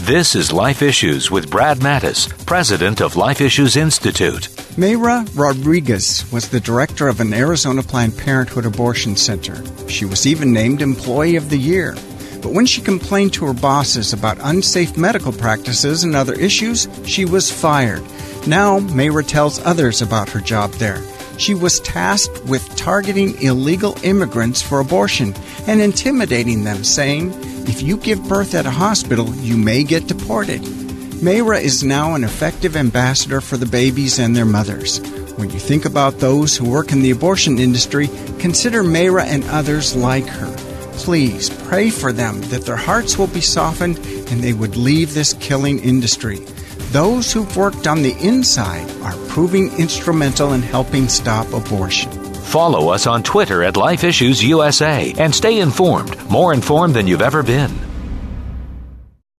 This is Life Issues with Brad Mattis, president of Life Issues Institute. Mayra Rodriguez was the director of an Arizona Planned Parenthood abortion center. She was even named Employee of the Year. But when she complained to her bosses about unsafe medical practices and other issues, she was fired. Now, Mayra tells others about her job there. She was tasked with targeting illegal immigrants for abortion and intimidating them, saying, if you give birth at a hospital, you may get deported. Mayra is now an effective ambassador for the babies and their mothers. When you think about those who work in the abortion industry, consider Mayra and others like her. Please pray for them that their hearts will be softened and they would leave this killing industry. Those who've worked on the inside are proving instrumental in helping stop abortion. Follow us on Twitter at Life Issues USA and stay informed, more informed than you've ever been.